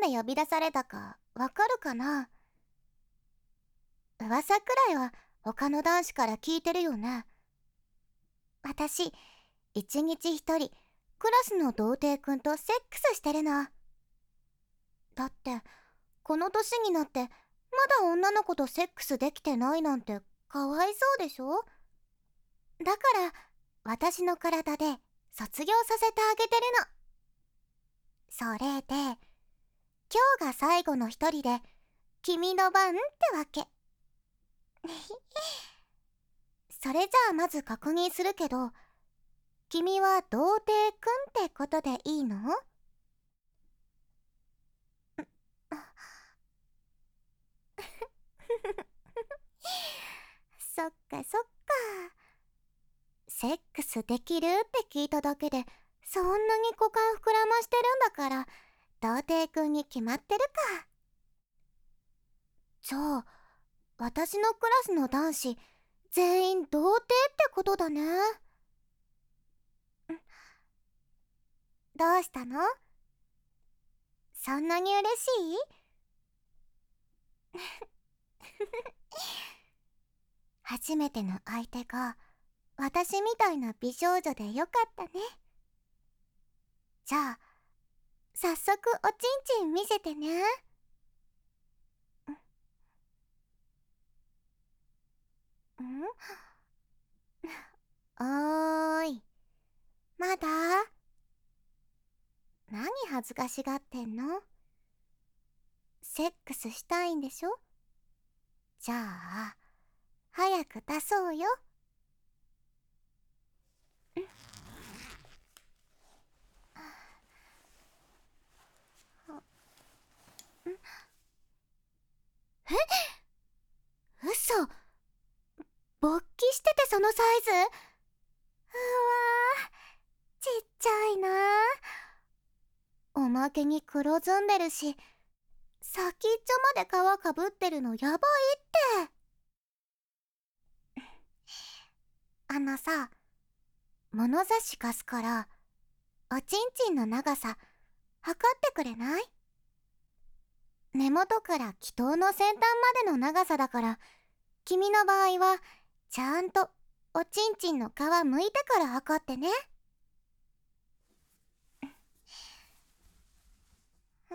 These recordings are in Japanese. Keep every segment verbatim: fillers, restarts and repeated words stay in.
で呼び出されたかわかるかな？噂くらいは他の男子から聞いてるよね。私、一日一人、クラスの童貞くんとセックスしてるの。だって、この年になって、まだ女の子とセックスできてないなんてかわいそうでしょ？だから、私の体で卒業させてあげてるの。それで、今日が最後の一人で、君の番ってわけ。それじゃあまず確認するけど、君は童貞くんってことでいいの？そっかそっか。セックスできるって聞いただけで、そんなに股間膨らましてるんだから、童貞くんに決まってるか。じゃあ、私のクラスの男子、全員童貞ってことだね。どうしたの？そんなに嬉しい？初めての相手が私みたいな美少女でよかったね。じゃあ早速おちんちん見せてね。ん？おーい、まだ？何恥ずかしがってんの？セックスしたいんでしょ？じゃあ早く出そうよ。え？嘘？勃起しててそのサイズ？うわー、ちっちゃいな。おまけに黒ずんでるし、先っちょまで皮かぶってるのやばいって。あのさ、物差し貸すから、おちんちんの長さ、測ってくれない？根元から気筒の先端までの長さだから、君の場合は、ちゃんとおちんちんの皮むいてから測ってね。うわ、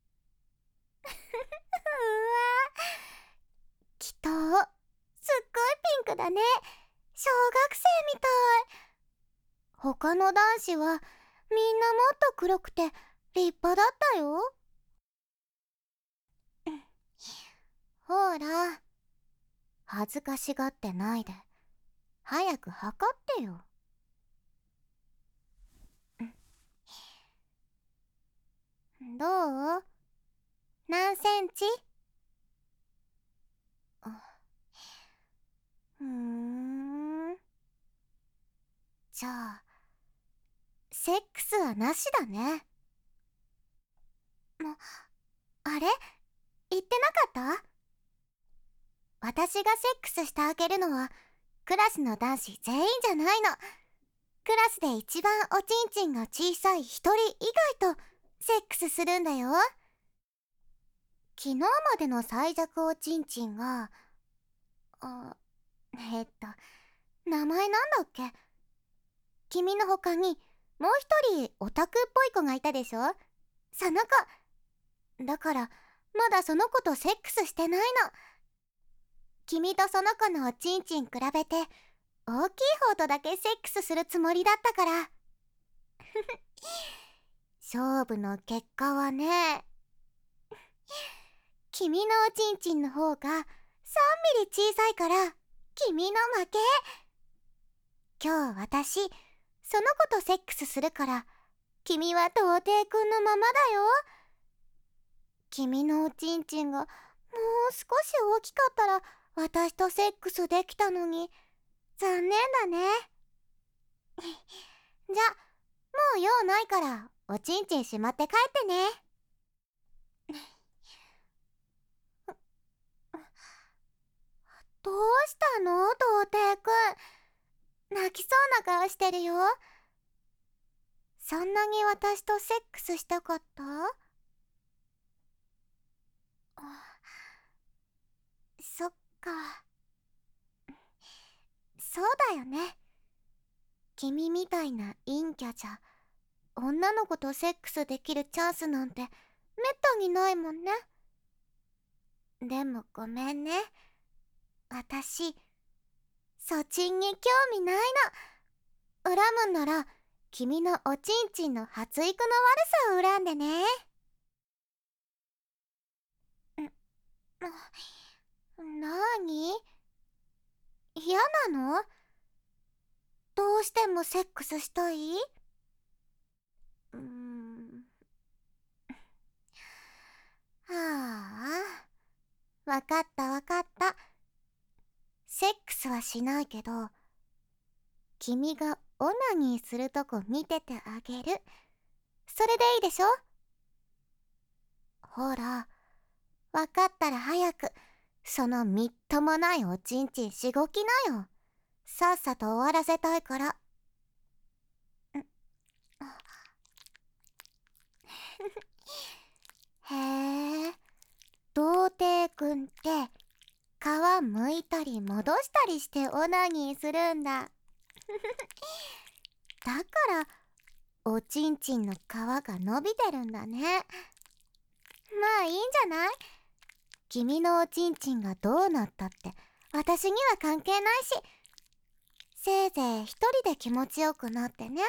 気筒、すっごいピンクだね。小学生みたい。他の男子はみんなもっと黒くて立派だったよ。ほら、恥ずかしがってないで早く測ってよ。どう？何センチ？うーん。じゃあセックスはなしだね。も、あれ？言ってなかった？私がセックスしてあげるのはクラスの男子全員じゃないの。クラスで一番おちんちんが小さい一人以外とセックスするんだよ。昨日までの最弱おちんちんが、あ、えっと、名前なんだっけ？君の他にもう一人オタクっぽい子がいたでしょ？その子。だから、まだその子とセックスしてないの。君とその子のおちんちん比べて、大きい方とだけセックスするつもりだったから。勝負の結果はね、君のおちんちんの方がさんミリ小さいから、君の負け。今日私、その子とセックスするから、君は童貞くんのままだよ。君のおちんちんがもう少し大きかったら、私とセックスできたのに、残念だね。じゃ、もう用ないから、おちんちんしまって帰ってね。どうしたの童貞くん。泣きそうな顔してるよ。そんなに私とセックスしたかった？ か。そうだよね。君みたいな陰キャじゃ女の子とセックスできるチャンスなんてめったにないもんね。でもごめんね、私そっちに興味ないの。恨むんなら君のおちんちんの発育の悪さを恨んでね。んなに、嫌なの？どうしてもセックスしたい？うーん。はあ、わかったわかった。セックスはしないけど、君がオナニーするとこ見ててあげる。それでいいでしょ？ほら、わかったら早く、そのみっともないおちんちんしごきなよ。さっさと終わらせたいから。へえ、童貞くんって皮むいたり戻したりしてオナニーするんだ。だからおちんちんの皮が伸びてるんだね。まあいいんじゃない？君のおちんちんがどうなったって私には関係ないし、せいぜい一人で気持ちよくなってね。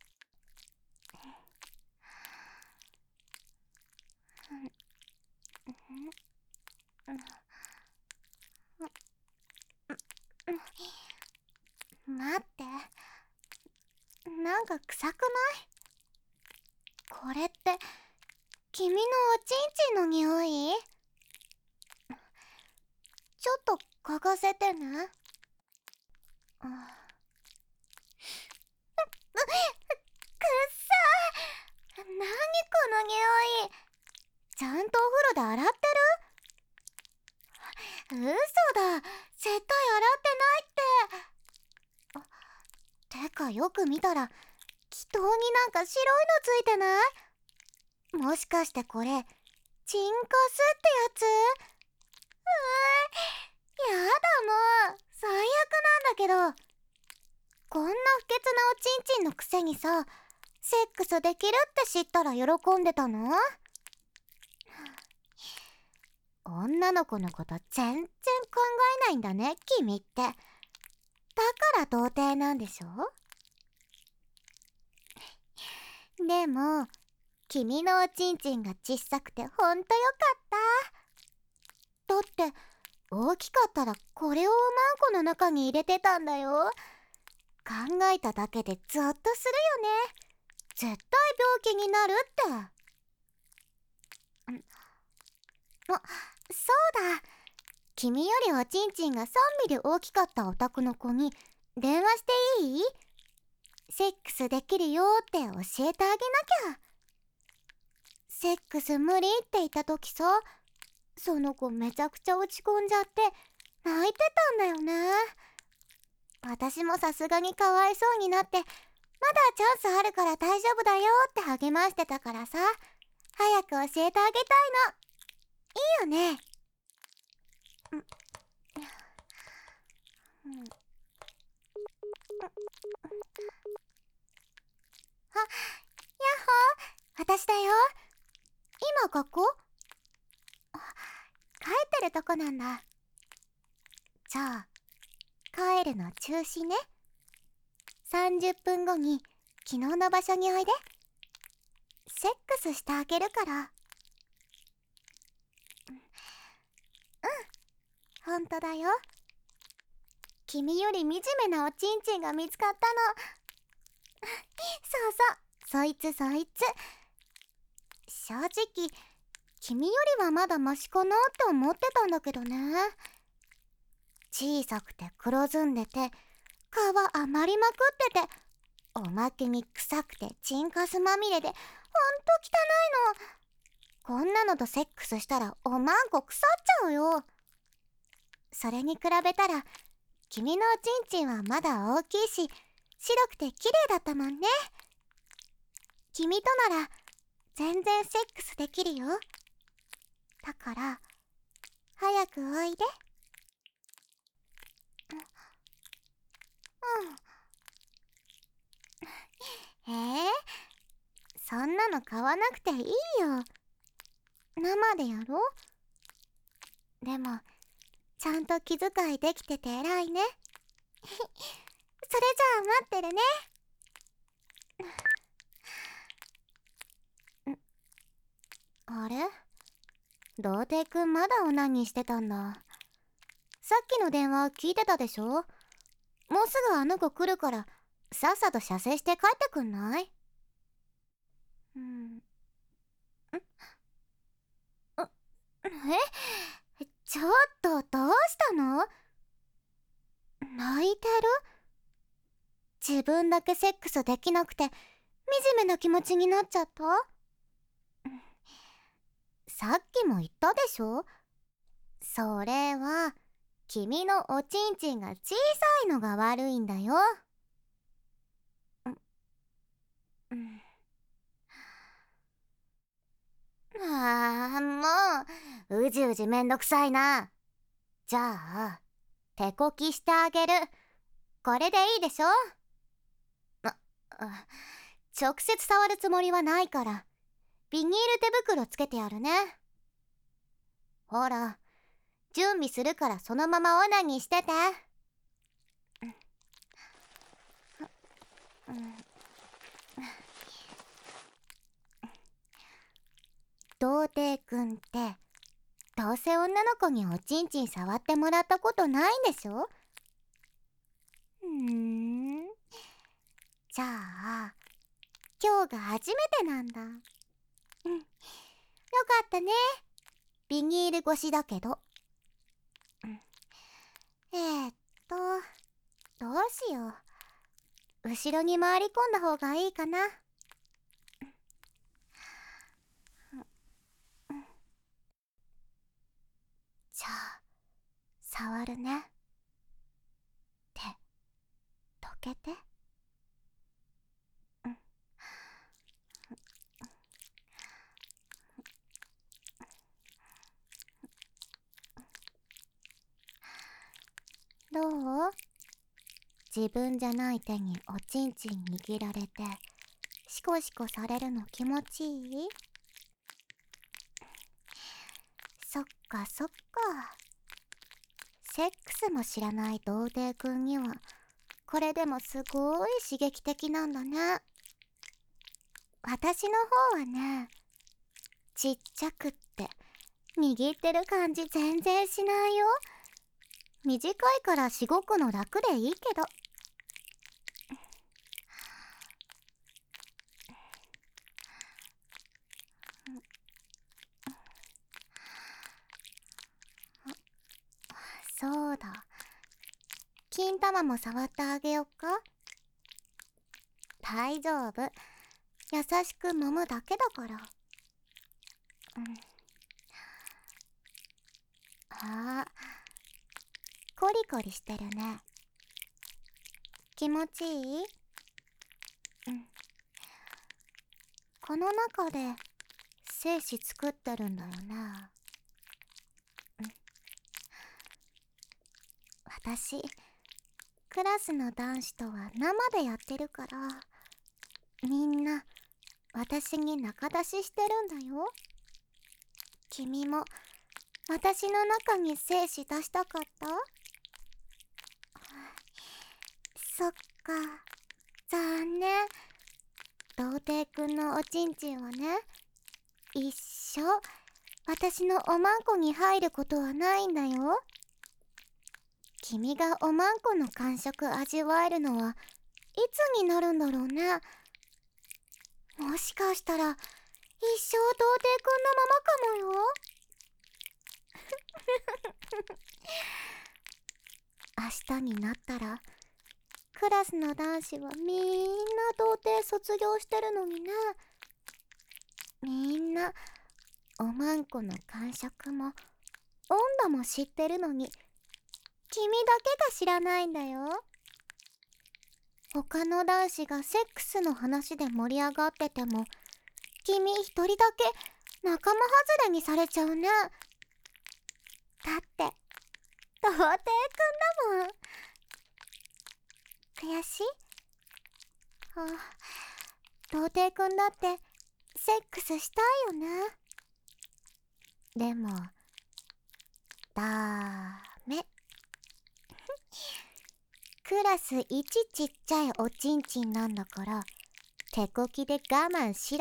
待って、なんか臭くない？これって君のおちんちんの匂い？ちょっと嗅がせてね。あ、くっさー、なにこの匂い。ちゃんとお風呂で洗ってる？嘘だ、絶対洗ってないって。あ、てかよく見たら気筒になんか白いのついてない？もしかしてこれチンカスってやつ？うー、やだ、もう最悪なんだけど。こんな不潔なおちんちんのくせにさ、セックスできるって知ったら喜んでたの？女の子のこと全然考えないんだね、君って。だから童貞なんでしょ？でも君のおちんちんが小さくてほんとよかった。だって大きかったらこれをおまんこの中に入れてたんだよ。考えただけでゾッとするよね。絶対病気になるって。んあ、そうだ。君よりおちんちんがさんミリ大きかったお宅の子に電話していい？セックスできるよって教えてあげなきゃ。セックス無理って言った時さ、その子めちゃくちゃ落ち込んじゃって泣いてたんだよね。私もさすがにかわいそうになって、まだチャンスあるから大丈夫だよって励ましてたからさ、早く教えてあげたいの。いいよね？ん、うん、あ、やっほー、私だよ。今学校？あ、帰ってるとこなんだ。じゃあ帰るの中止ね。さんじゅっぷんごに昨日の場所においで。セックスしてあげるから。うん、ほんとだよ。君より惨めなおちんちんが見つかったの。そうそう、そいつそいつ。正直君よりはまだマシかなって思ってたんだけどね。小さくて黒ずんでて皮余りまくってて、おまけに臭くてチンカスまみれでほんと汚いの。こんなのとセックスしたらおまんこ腐っちゃうよ。それに比べたら君のおちんちんはまだ大きいし白くて綺麗だったもんね。君となら全然セックスできるよ。だから早くおいで。 えー、そんなの買わなくていいよ。生でやろ。でもちゃんと気遣いできてて偉いね。それじゃあ待ってるね。あれ、童貞くんまだオナニーしてたんだ。さっきの電話聞いてたでしょ。もうすぐあの子来るからさっさと射精して帰ってくんない？うん。んえ、ちょっとどうしたの？泣いてる？自分だけセックスできなくて惨めな気持ちになっちゃった？さっきも言ったでしょ。それは君のおちんちんが小さいのが悪いんだよ。うん、ああ、もううじうじめんどくさいな。じゃあ手こきしてあげる。これでいいでしょ。あ、あ、直接触るつもりはないからビニール手袋つけてやるね。ほら、準備するからそのままオナニーしてて。うん、童貞くんってどうせ女の子におちんちん触ってもらったことないんでしょ。うーん、じゃあ今日が初めてなんだ。うん、よかったね。ビニール越しだけど。うん、えー、っとどうしよう。後ろに回り込んだ方がいいかな。じゃあ触るね。手どけて。うん、どう？自分じゃない手におちんちん握られてシコシコされるの気持ちいい？そっかそっか。セックスも知らない童貞くんにはこれでもすごい刺激的なんだね。私の方はね、ちっちゃくって握ってる感じ全然しないよ。短いからしごくの楽でいいけど。そうだ、金玉も触ってあげよっか。大丈夫、優しく揉むだけだから。うん、あー、コリコリしてるね。気持ちいい？うん、この中で精子作ってるんだよね。うん、私クラスの男子とは生でやってるからみんな私に仲出ししてるんだよ。君も私の中に精子出したかった？そっか、残念。童貞くんのおちんちんはね、一生私のおまんこに入ることはないんだよ。君がおまんこの感触味わえるのはいつになるんだろうね。もしかしたら一生童貞くんのままかもよ。明日になったらクラスの男子はみんな童貞卒業してるのにね。みんなおまんこの感触も温度も知ってるのに君だけが知らないんだよ。他の男子がセックスの話で盛り上がってても君一人だけ仲間外れにされちゃうね。だって童貞くんだもん。 悔しい？あ、童貞くんだってセックスしたいよね。でもダメ。クラス一ちっちゃいおちんちんなんだから手こきで我慢しろ。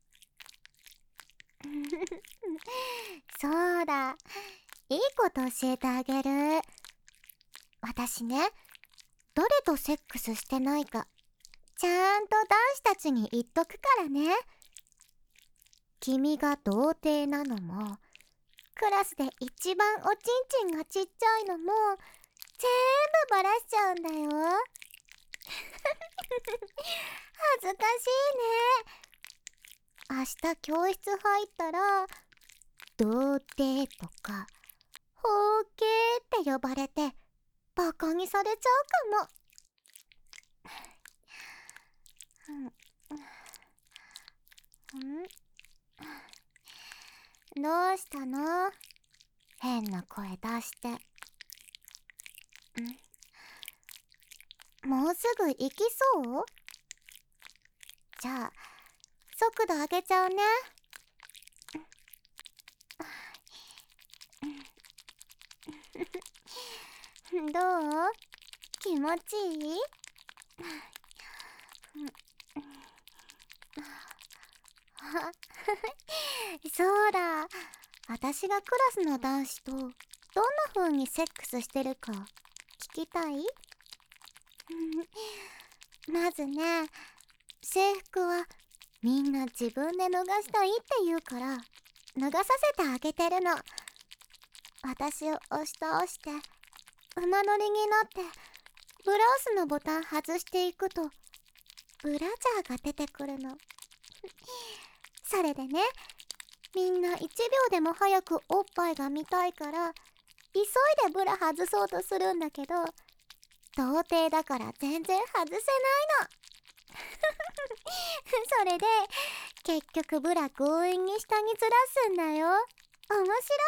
そうだ、いいこと教えてあげる。私ね、どれとセックスしてないかちゃんと男子たちに言っとくからね。君が童貞なのも、クラスで一番おちんちんがちっちゃいのも全部バラしちゃうんだよ。恥ずかしいね。明日教室入ったら童貞とか包茎って呼ばれてバカにされちゃうかも。んどうしたの？変な声出して。んもうすぐ行きそう？じゃあ速度上げちゃうね。どう？気持ちいい？そうだ、私がクラスの男子とどんな風にセックスしてるか聞きたい？まずね、制服はみんな自分で脱がしたいって言うから脱がさせてあげてるの。私を押し倒して馬乗りになってブラウスのボタン外していくとブラジャーが出てくるの。それでね、みんないちびょうでも早くおっぱいが見たいから急いでブラ外そうとするんだけど、童貞だから全然外せないの。それで結局ブラ強引に下にずらすんだよ。面白い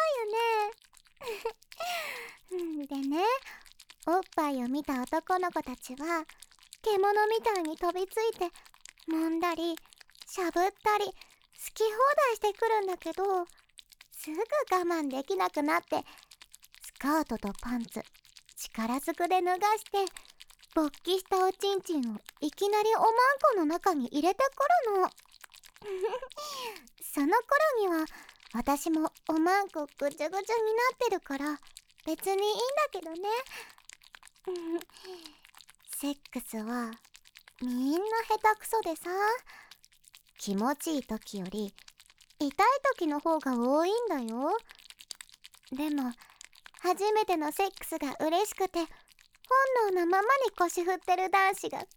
よね。でね、おっぱいを見た男の子たちは獣みたいに飛びついて揉んだりしゃぶったり好き放題してくるんだけど、すぐ我慢できなくなってスカートとパンツ力ずくで脱がして勃起したおちんちんをいきなりおまんこの中に入れてくるの。その頃には私もおまんこぐちゅぐちゅになってるから別にいいんだけどね。セックスはみんな下手くそでさ、気持ちいい時より痛い時の方が多いんだよ。でも初めてのセックスが嬉しくて本能のままに腰振ってる男子が可愛くて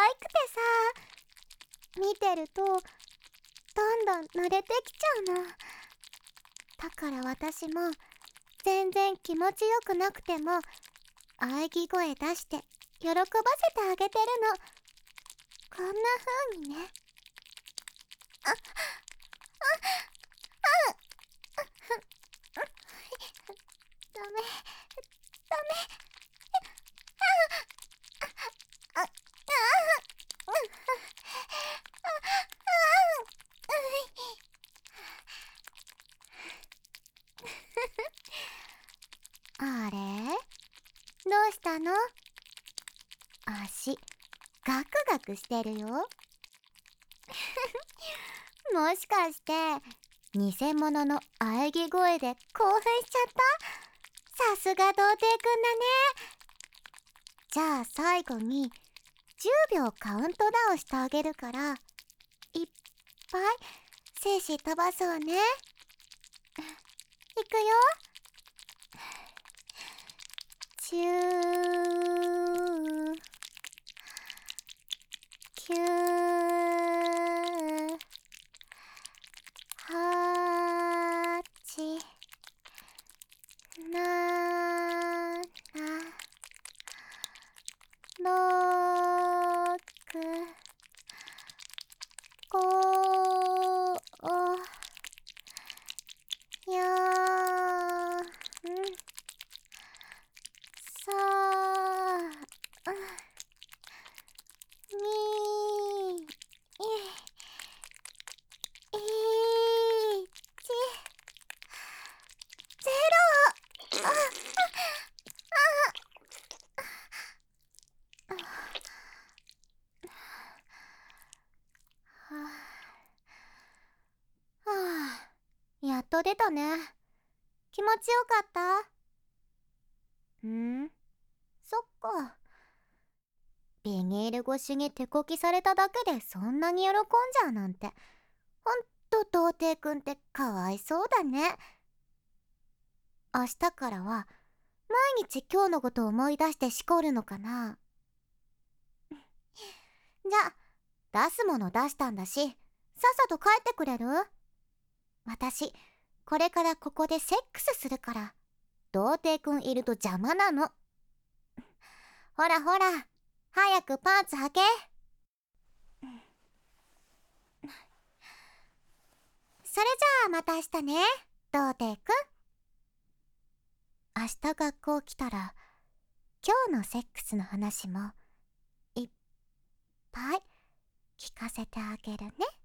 さ、見てるとどんどん慣れてきちゃうの。だから私も全然気持ちよくなくても喘ぎ声出して喜ばせてあげてるの。こんな風にね。あ、あ、あ、ダメ、ダメ。あ、あ、あ、あれ？どうしたの？足ガクガクしてるよ。もしかして偽物の喘ぎ声で興奮しちゃった？さすが童貞くんだね。じゃあ最後にじゅうびょうカウントダウンしてあげるからいっぱい精子飛ばそうね。いくよ。チューキューはちななろくごよんさんと出たね。気持ちよかった？ん？そっか。ビニール越しに手こきされただけでそんなに喜んじゃうなんて、ほんと童貞くんってかわいそうだね。明日からは毎日今日のことを思い出してしこるのかな。じゃあ出すもの出したんだし、さっさと帰ってくれる？私これからここでセックスするから。童貞くんいると邪魔なの。ほらほら、早くパンツ履け。それじゃあまた明日ね、童貞くん。明日学校来たら今日のセックスの話もいっぱい聞かせてあげるね。